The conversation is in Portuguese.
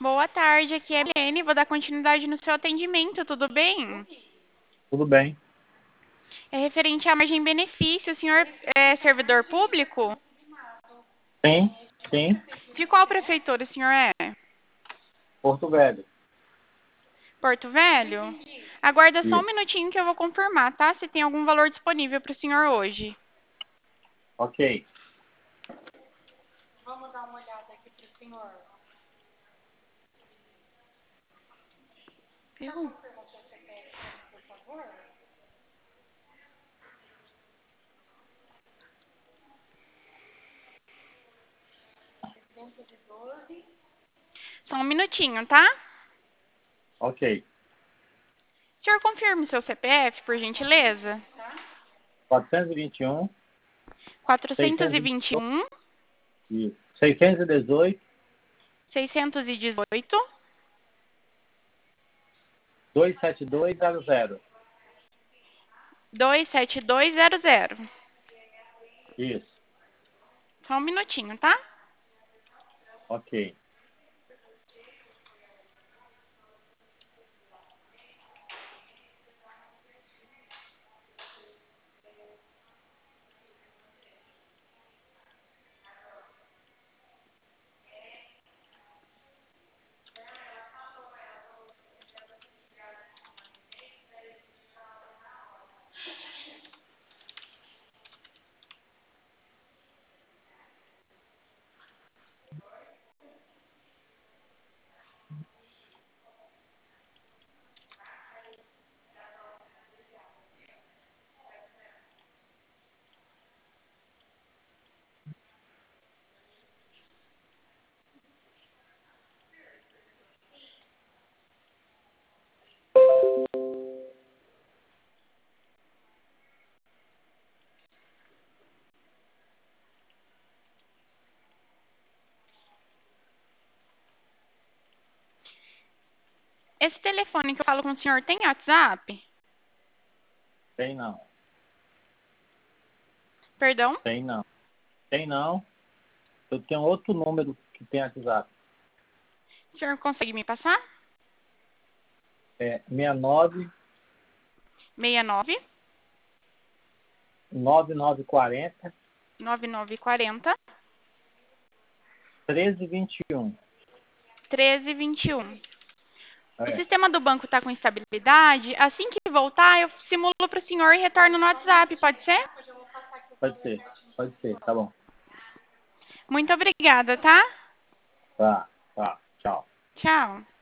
Boa tarde, aqui é a Helene. Vou dar continuidade no seu atendimento, tudo bem? Tudo bem? É referente à margem benefício. O senhor é servidor público? Sim, sim. De qual prefeitura o senhor é? Porto Velho. Porto Velho? Aguarda só um Isso. minutinho que eu vou confirmar, tá? Se tem algum valor disponível para o senhor hoje. Ok. Vamos dar uma olhada aqui para o senhor. Eu? Só um minutinho, tá? Ok. O senhor confirma o seu CPF, por gentileza? 421, 618, 421, isso. 618, 618, 27200. 27200. Isso. Só um minutinho, tá? Ok. Esse telefone que eu falo com o senhor tem WhatsApp? Tem não. Perdão? Tem não. Tem não. Eu tenho outro número que tem WhatsApp. O senhor consegue me passar? É 69 69 9940 9940 1321. 1321. O É, sistema do banco está com instabilidade. Assim que voltar, eu simulo para o senhor e retorno no WhatsApp, pode ser? pode ser. Pode ser. Tá bom. Muito obrigada, tá? Tá, tá. Tchau. Tchau.